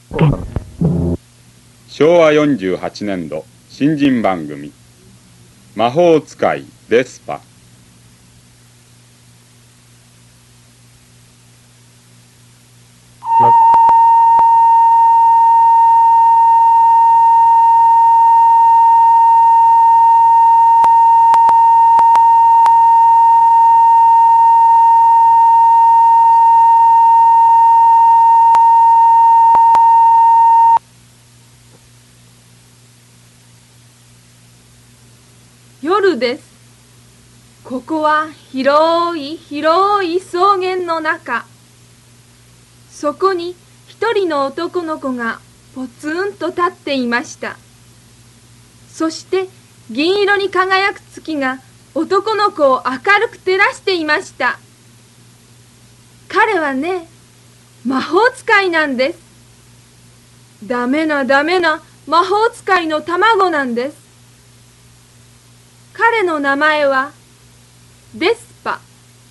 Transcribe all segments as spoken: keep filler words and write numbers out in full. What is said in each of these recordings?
しょうわよんじゅうはちねんど新人番組魔法使いデスパ。 夜です。ここは広い広い草原の中。そこに一人の男の子がポツンと立っていました。そして銀色に輝く月が男の子を明るく照らしていました。彼はね、魔法使いなんです。ダメなダメな魔法使いの卵なんです。彼の名前はデスパ。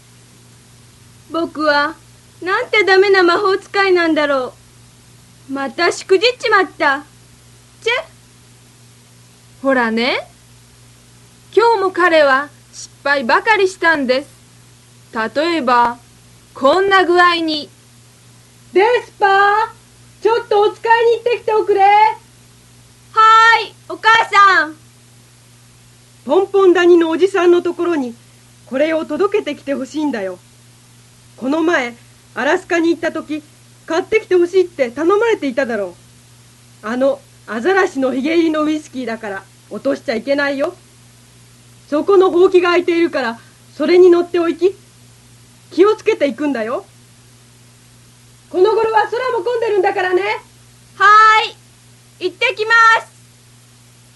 僕はなんてダメな魔法使いなんだろう。またしくじっちまった。チェ。 ほらね、今日も彼は失敗ばかりしたんです。例えばこんな具合に。 デスパー、ちょっとお使いに行ってきておくれ。はーい、お母さん。ポンポン谷のおじさんのところにこれを届けてきてほしいんだよ。この前アラスカに行った時買ってきてほしいって頼まれていただろう。あのアザラシのひげ入りのウイスキーだから落としちゃいけないよ。そこのほうきが開いているからそれに乗っておいき。気をつけていくんだよ。この頃は空も混んでるんだからね。はーい、行ってきます。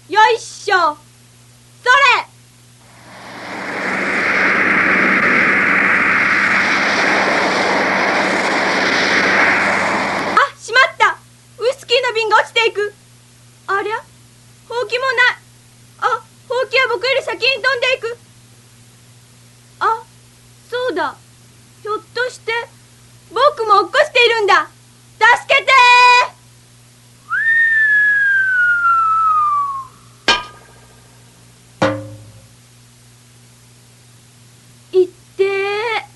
よいしょ。それ。あ、しまった。ウイスキーの瓶が落ちていく。ありゃ、ほうきもない。あ、ほうきは僕より先に飛んでいく。あ、そうだ。ひょっとして僕も落っこしているんだ。助けてー。いってー。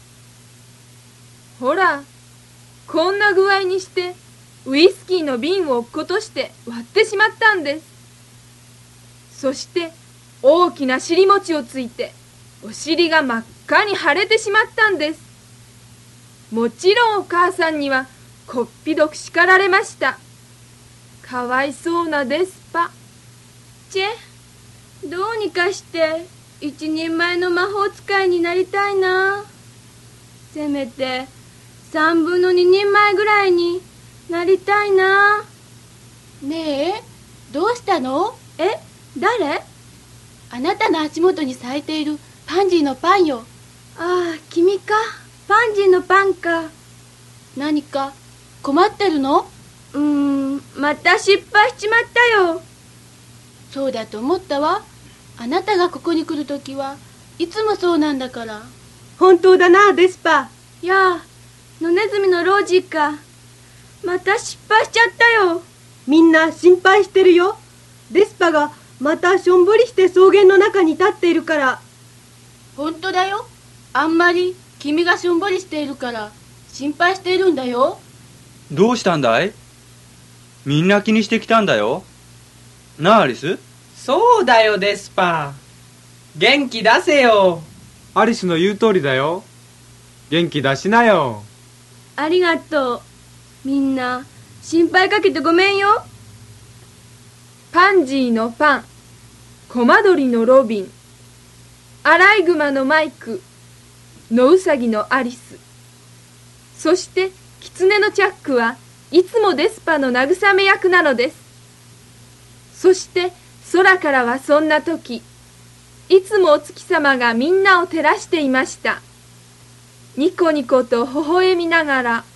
ほら、こんな具合にしてウイスキーの瓶を落っことして割ってしまったんです。そして大きな尻餅をついてお尻が真っ赤に腫れてしまったんです。もちろんお母さんにはこっぴどく叱られました。かわいそうなデスパ。 チェ、どうにかして一人前の魔法使いになりたいな。せめて三分の二人前ぐらいになりたいな。 ねえ、どうしたの？ え、誰？ あなたの足元に咲いているパンジーのパンよ。 ああ、君か。パンジーのパンか。 何か困ってるの？ うーん、また失敗しちまったよ。 そうだと思ったわ。あなたがここに来るときはいつもそうなんだから。 本当だな、デスパ。いやあ、野ネズミのロージーか。また失敗しちゃったよ。みんな心配してるよ。デスパがまたしょんぼりして草原の中に立っているから。 本当だよ。あんまり君がしょんぼりしているから心配しているんだよ。 どうしたんだい？みんな気にしてきたんだよ。なあアリス？ そうだよデスパー。元気出せよ。 アリスの言う通りだよ。元気出しなよ。 ありがとう。みんな心配かけてごめんよ。 パンジーのパン、コマドリのロビン、アライグマのマイク、ノウサギのアリス、そしてキツネのチャックはいつもデスパの慰め役なのです。そして空からはそんな時、いつもお月様がみんなを照らしていました。ニコニコと微笑みながら。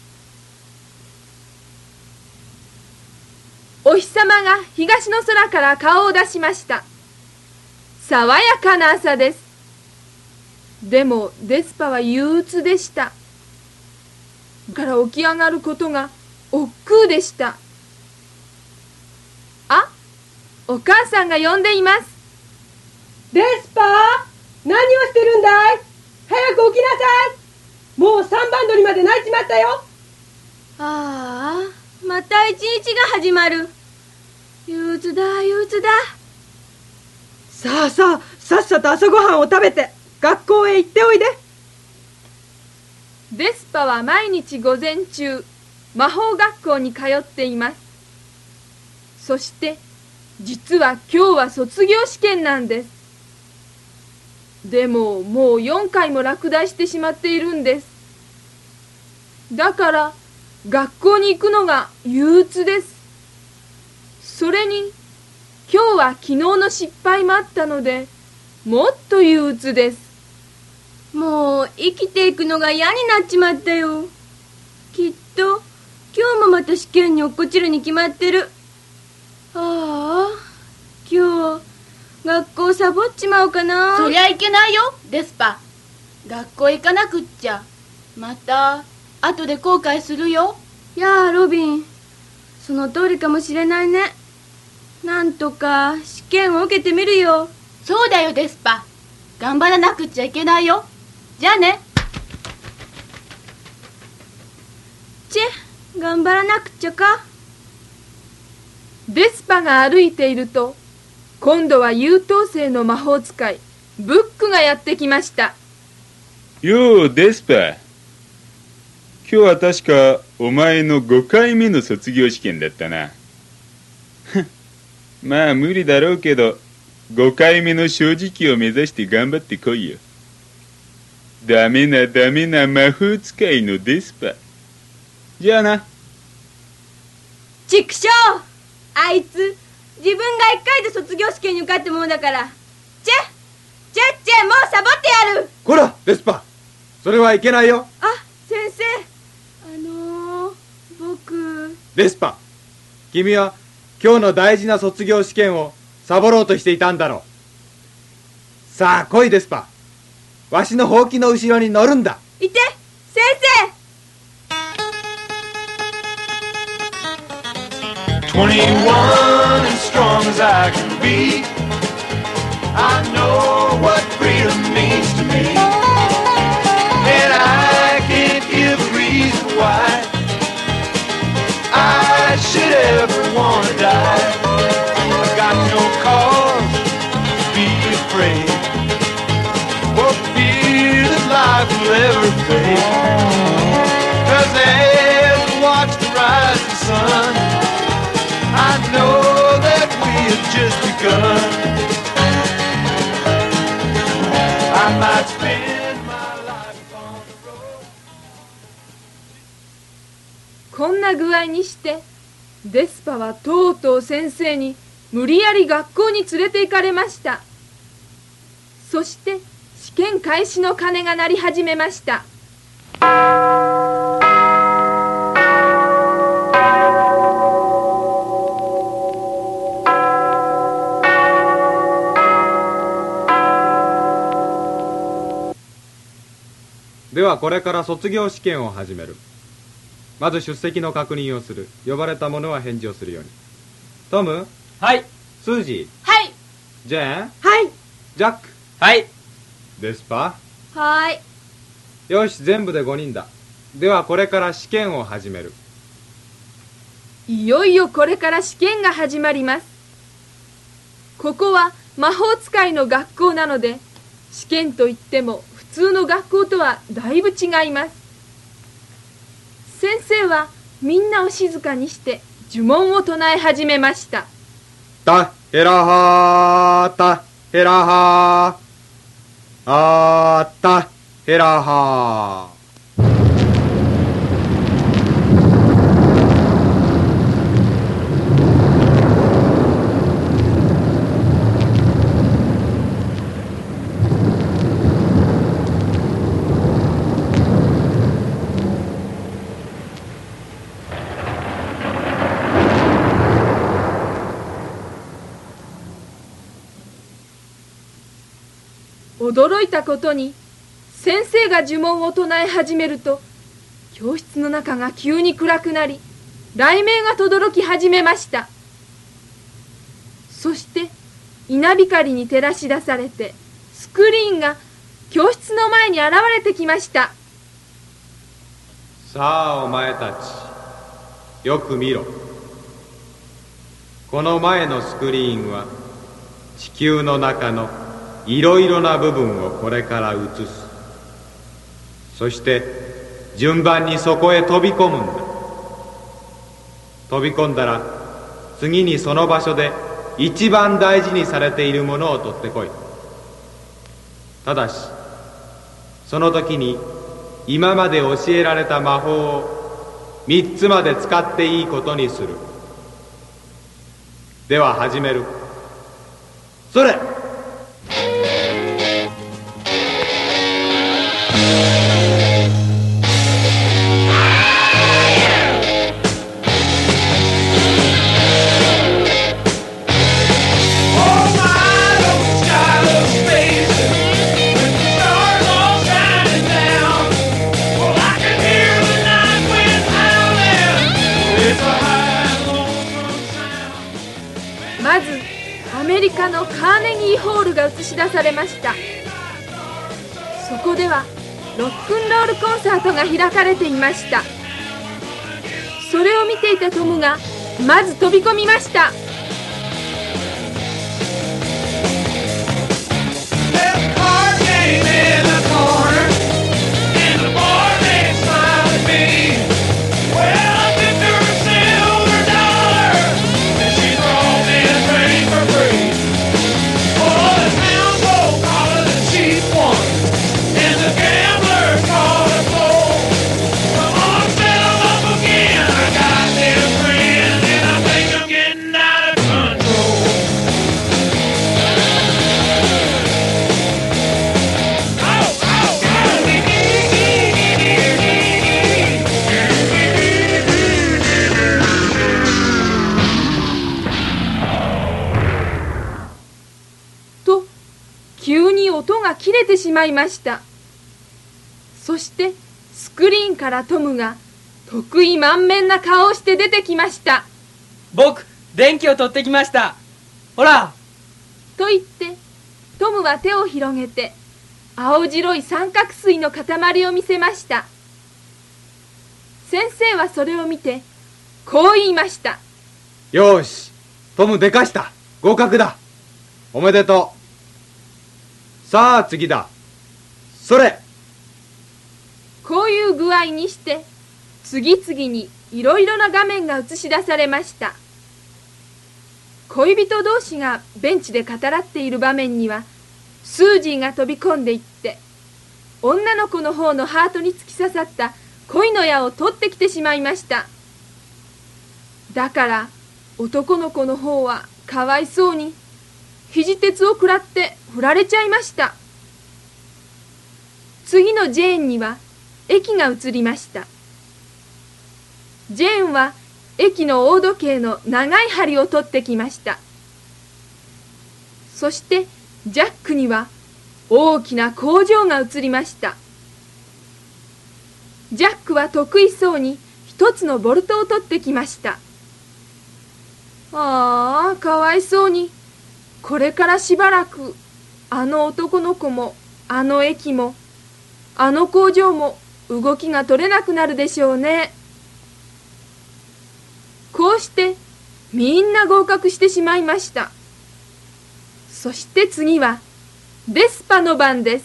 お日様が東の空から顔を出しました。爽やかな朝です。でもデスパは憂鬱でした。から起き上がることが億劫でした。 お母さんが呼んでいます。 デスパー、何をしてるんだい？早く起きなさい。もう三番取りまで泣いちまったよ。 ああ、また一日が始まる。憂鬱だ憂鬱だ。 さあさあ、さっさと朝ごはんを食べて学校へ行っておいで。 デスパは毎日午前中魔法学校に通っています。そして実は今日は卒業試験なんです。でももうよんかいも落第してしまっているんです。だから学校に行くのが憂鬱です。それに今日は昨日の失敗もあったのでもっと憂鬱です。 もう生きていくのが嫌になっちまったよ。きっと今日もまた試験に落っこちるに決まってる。ああ、今日学校サボっちまおうかな。 そりゃいけないよ、デスパ。学校行かなくっちゃまた後で後悔するよ。 やあロビン、その通りかもしれないね。なんとか試験を受けてみるよ。 そうだよデスパ、頑張らなくっちゃいけないよ。じゃあね。 チェ、頑張らなくちゃか。 デスパが歩いていると今度は優等生の魔法使いブックがやってきました。 ようデスパ、今日は確かお前のごかいめの卒業試験だったな。まあ無理だろうけどごかいめの正直を目指して頑張ってこいよ。ダメなダメな魔法使いのデスパ。じゃあな。 ちくしょう、あいつ自分が一回で卒業試験に受かったものだから。チェチェチェ、もうサボってやる。 こらデスパ、それはいけないよ。 あ、先生、あのー、僕。 デスパ、君は今日の大事な卒業試験をサボろうとしていたんだろう。さあ来いデスパ、わしのほうきの後ろに乗るんだ。 いて、先生。 twenty-one, as strong as I can be. I know what freedom means to me, and I can't give a reason why I should ever want to die. I've got no cause to be afraid, or fear that life will ever fade. 'Cause as I watch the rising sun, I know that we have just begun. I might spend my life on the road. こんな具合にしてデスパはとうとう先生に無理やり学校に連れて行かれました。そして試験開始の鐘が鳴り始めました。 ではこれから卒業試験を始める。まず出席の確認をする。呼ばれた者は返事をするように。トム。 はい。 スージー。 はい。 ジェーン。 はい。 ジャック。 はい。 デスパ。 はい。 よし、全部でごにんだ。ではこれから試験を始める。 いよいよこれから試験が始まります。ここは魔法使いの学校なので試験といっても普通の学校とはだいぶ違います。先生はみんなを静かにして呪文を唱え始めました。 タヘラハータヘラハーあータヘラハー。 驚いたことに先生が呪文を唱え始めると教室の中が急に暗くなり雷鳴が轟き始めました。 そして稲光に照らし出されてスクリーンが教室の前に現れてきました。 さあお前たち、よく見ろ。この前のスクリーンは地球の中のいろいろな部分をこれから映す。そして順番にそこへ飛び込むんだ。飛び込んだら次にその場所で一番大事にされているものを取ってこい。ただしその時に今まで教えられた魔法を三つまで使っていいことにする。では始める。それ！ まずアメリカのカーネギーホールが映し出されました。そこではロックンロールコンサートが開かれていました。それを見ていたトムがまず飛び込みました。急に音が切れてしまいました。そしてスクリーンからトムが得意満面な顔をして出てきました。 僕、電気を取ってきました。ほらと言ってトムは手を広げて青白い三角錐の塊を見せました。先生はそれを見てこう言いました。 よーし、トムでかした。合格だ。おめでとう。さあ次だ。それ。 こういう具合にして次々にいろいろな画面が映し出されました。恋人同士がベンチで語らっている場面にはスージーが飛び込んでいって女の子の方のハートに突き刺さった恋の矢を取ってきてしまいました。だから男の子の方はかわいそうに肘鉄を食らって振られちゃいました。次のジェーンには駅が映りました。ジェーンは駅の大時計の長い針を取ってきました。そしてジャックには大きな工場が映りました。ジャックは得意そうに一つのボルトを取ってきました。ああ、かわいそうに。これからしばらくあの男の子もあの駅もあの工場も動きが取れなくなるでしょうね。こうしてみんな合格してしまいました。そして次はデスパの番です。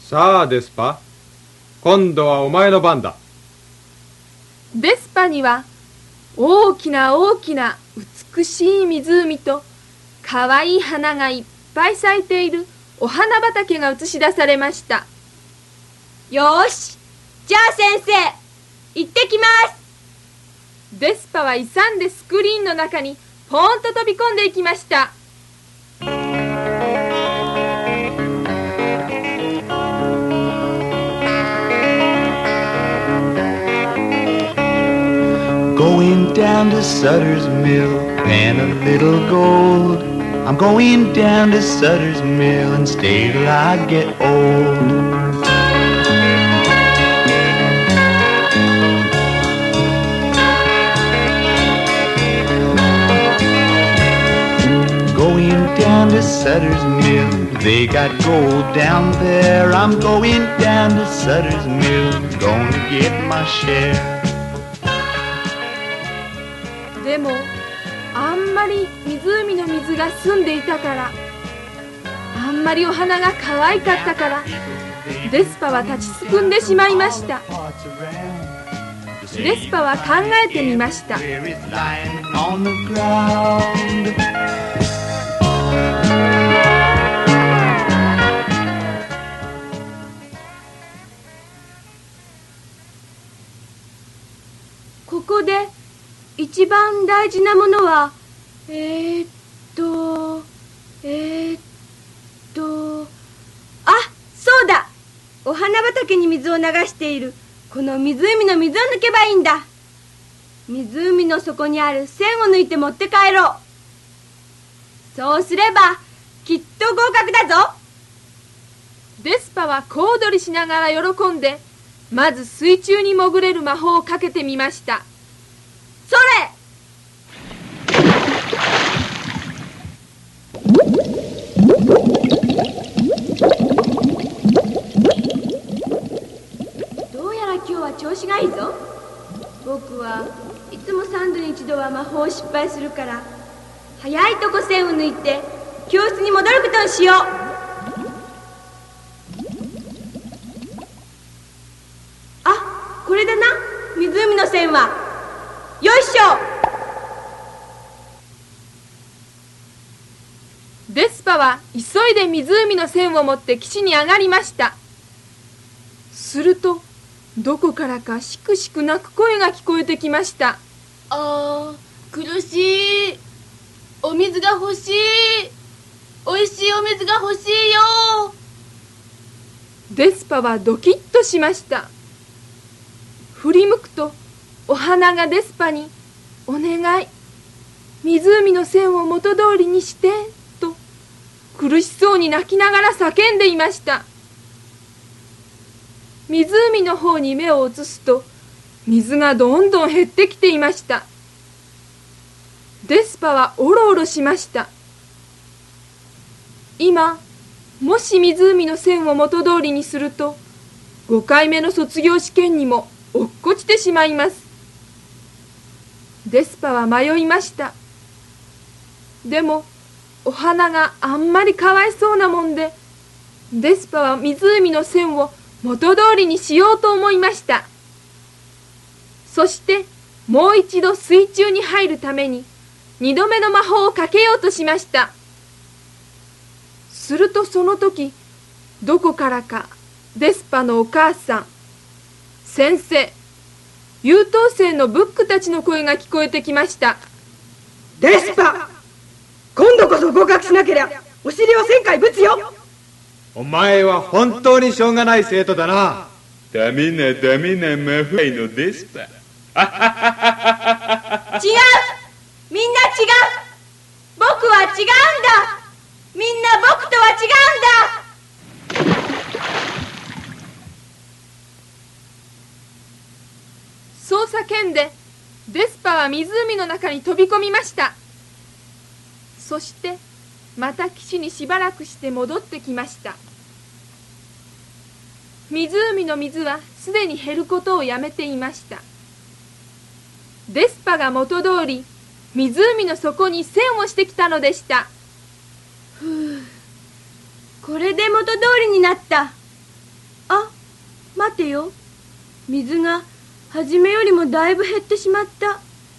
さあデスパ、今度はお前の番だ。 デスパには大きな大きな美しい湖とかわいい花がいっぱい咲いているお花畑が映し出されました。 よーし、じゃあ先生行ってきます。 デスパは勇んでスクリーンの中にポーンと飛び込んでいきました。 Going down to Sutter's Mill and a little gold. I'm going down to Sutter's Mill and stay till I get old. Sutter's Mill. They got gold down there. I'm going down to Sutter's Mill. Gonna get my share. でもあんまり湖の水が澄んでいたから、あんまりお花が可愛かったから、デスパは立ちすくんでしまいました。デスパは考えてみました。 ここで一番大事なものはえー、っとえー、っとあ、そうだ、お花畑に水を流しているこの湖の水を抜けばいいんだ。湖の底にある線を抜いて持って帰ろう。そうすればきっと合格だぞ。 デスパは小躍りしながら喜んで、まず水中に潜れる魔法をかけてみました。 それ！どうやら今日は調子がいいぞ。僕はいつも三度に一度は魔法を失敗するから、早いとこ線を抜いて教室に戻ることにしよう。あ、これだな、湖の線は。よいしょ。 デスパは急いで湖の線を持って岸に上がりました。するとどこからかしくしく泣く声が聞こえてきました。 あー、苦しい。お水が欲しい。おいしいお水が欲しいよ。 デスパはドキッとしました。振り向くとお花がデスパに「お願い、湖の線を元通りにして」と苦しそうに泣きながら叫んでいました。湖の方に目を移すと水がどんどん減ってきていました。デスパはおろおろしました。今もし湖の線を元通りにするとごかいめの卒業試験にも落っこちてしまいます。デスパは迷いました。でもお花があんまりかわいそうなもんで、デスパは湖の線を元通りにしようと思いました。そしてもう一度水中に入るために二度目の魔法をかけようとしました。するとその時、どこからかデスパのお母さん、先生、優等生のブックたちの声が聞こえてきました。 デスパ、今度こそ合格しなけりゃお尻を千回ぶつよ。 お前は本当にしょうがない生徒だな。 ダメなダメな魔法のデスパ。違う、 みんな違う。僕は違うんだ。みんな僕とは違うんだ。 そう叫んでデスパは湖の中に飛び込みました。そしてまた岸にしばらくして戻ってきました。湖の水はすでに減ることをやめていました。デスパが元通り湖の底に線をしてきたのでした。 ふう、これで元通りになった。あ、待てよ、水が初めよりもだいぶ減ってしまった。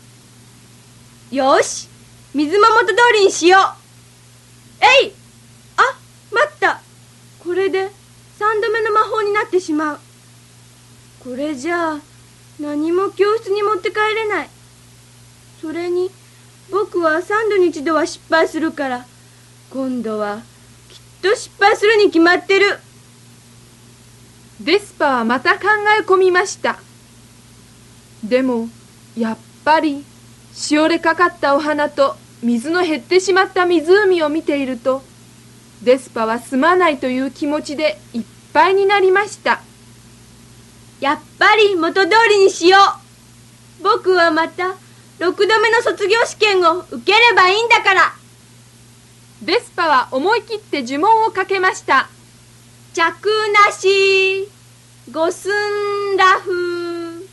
よし、水も元通りにしよう。えい！あ、待った。これで三度目の魔法になってしまう。これじゃあ何も教室に持って帰れない。それに僕は三度に一度は失敗するから、今度はきっと失敗するに決まってる。 デスパはまた考え込みました。でもやっぱりしおれかかったお花と水の減ってしまった湖を見ていると、デスパはすまないという気持ちでいっぱいになりました。 やっぱり元通りにしよう。僕はまたろくどめの卒業試験を受ければいいんだから。 デスパは思い切って呪文をかけました。 着なしごすんらふ。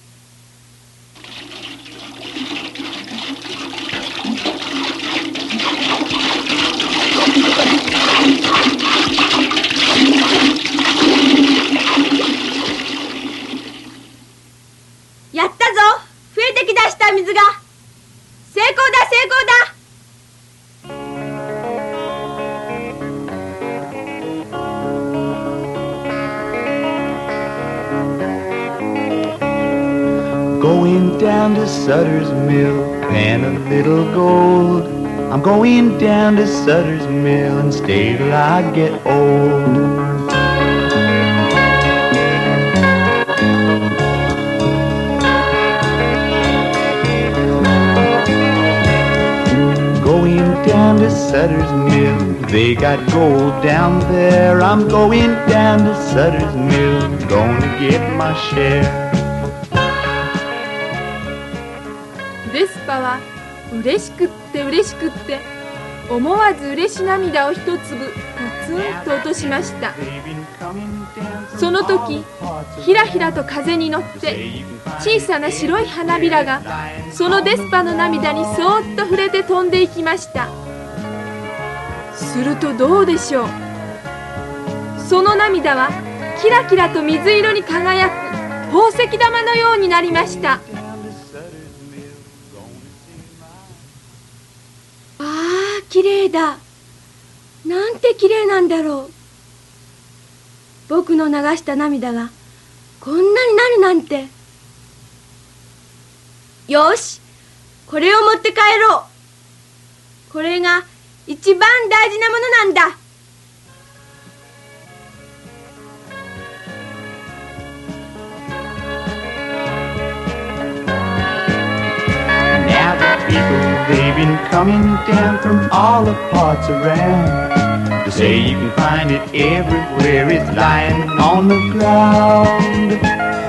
やったぞ。増えてきだした水が。成功だ成功だ。 Going down to Sutter's Mill and a little gold. I'm going down to Sutter's Mill and stay till I get old. Going down to Sutter's Mill, they got gold down there. I'm going down to Sutter's Mill, gonna get my share. デスパは嬉しくって嬉しくって思わず嬉し涙を一粒ポツンと落としました。その時ひらひらと風に乗って小さな白い花びらがそのデスパの涙にそーっと触れて飛んでいきました。するとどうでしょう。その涙はキラキラと水色に輝く宝石玉のようになりました。 きれいだ。なんてきれいなんだろう。僕の流した涙がこんなになるなんて。よし、これを持って帰ろう。これが一番大事なものなんだ。 They've been coming down from all the parts around. They say you can find it everywhere. It's lying on the ground.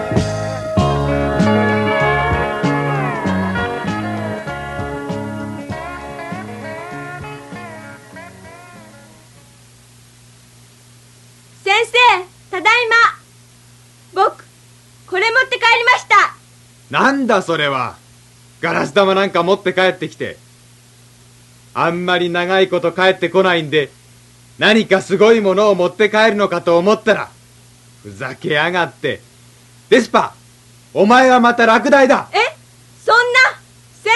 Sensei, ただいま。僕、これ持って帰りました。 なんだそれは。ガラス玉なんか持って帰ってきて。あんまり長いこと帰ってこないんで、何かすごいものを持って帰るのかと思ったら、ふざけやがって。デスパ、お前はまた落第だ。 え、そんな、先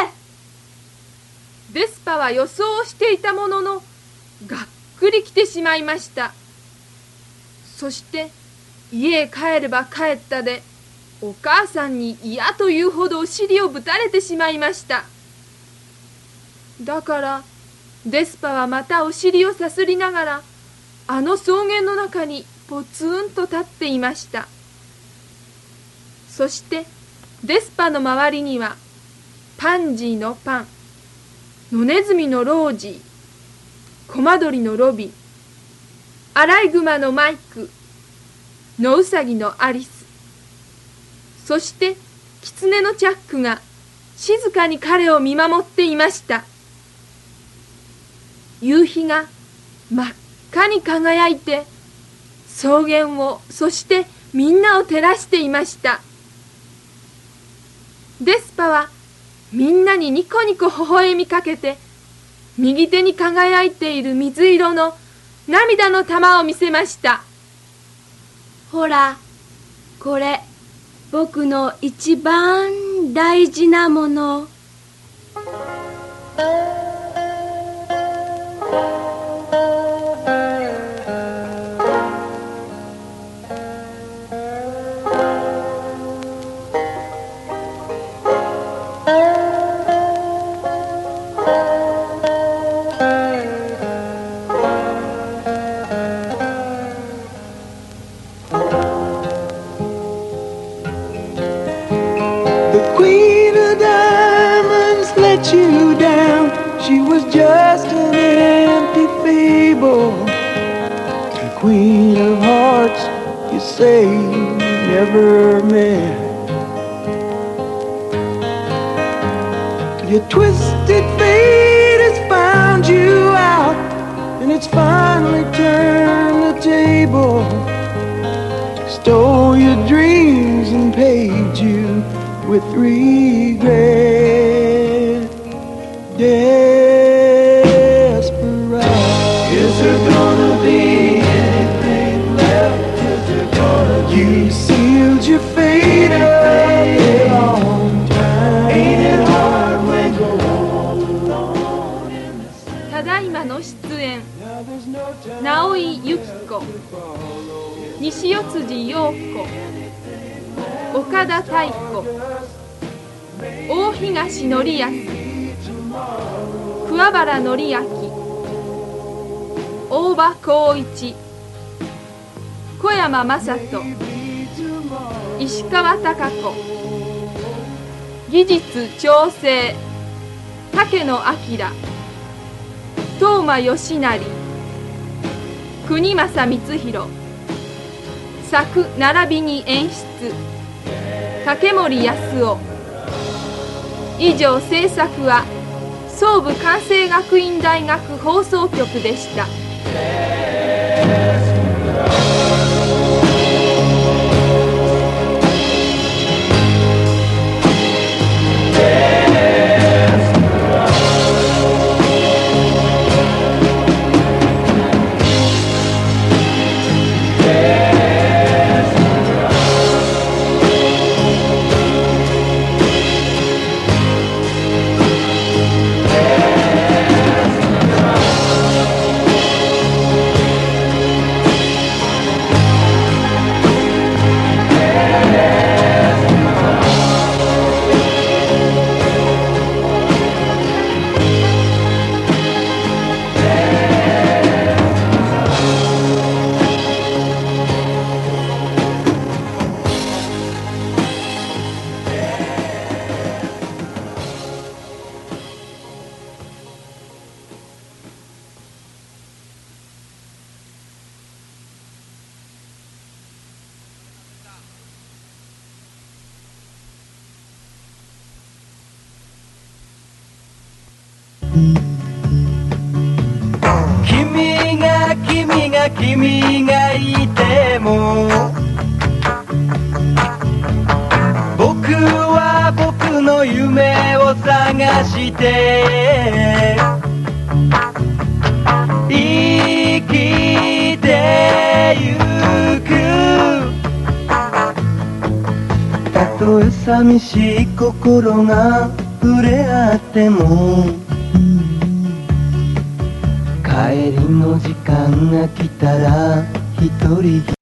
生。デスパは予想をしていたものの、がっくり来てしまいました。そして家へ帰れば帰ったで、お母さんに嫌というほどお尻をぶたれてしまいました。だからデスパはまたお尻をさすりながらあの草原の中にポツンと立っていました。そしてデスパの周りにはパンジーのパン、野ネズミのロージー、コマドリのロビン、アライグマのマイク、ノウサギのアリス、そしてキツネのチャックが静かに彼を見守っていました。夕日が真っ赤に輝いて草原を、そしてみんなを照らしていました。デスパはみんなにニコニコ微笑みかけて、右手に輝いている水色の涙の玉を見せました。 ほら、これ僕の一番大事なもの。 You down, she was just an empty fable. The Queen of Hearts, you say you never met. Your twisted fate has found you out. and it's finally turned the table, stole your dreams and paid you with regret. Desperado. Is there gonna be anything left? Is there gonna be? You sealed your fate a long time. Ain't it hard when you go on? ただいまの出演、直井由紀子、西四辻陽子、岡田太子、大東典康、桑原紀明、大場光一、小山正人、石川貴子、技術調整、竹野明、東間義成、国政光弘、作並びに演出、竹森康夫。以上制作は総武関西学院大学放送局でした。 君が君が君がいても僕は僕の夢を探して生きてゆくたとえ寂しい心が触れ合っても帰りの時間が来たら一人